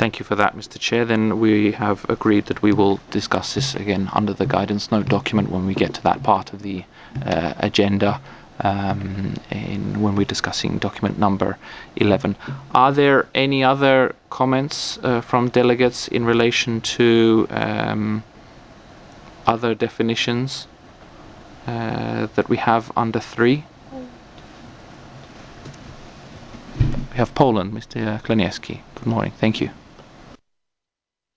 Thank you for that, Mr. Chair. Then we have agreed that we will discuss this again under the guidance note document when we get to that part of the agenda, when we're discussing document number 11. Are there any other comments from delegates in relation to other definitions that we have under 3? We have Poland, Mr. Kloniewski. Good morning. Thank you.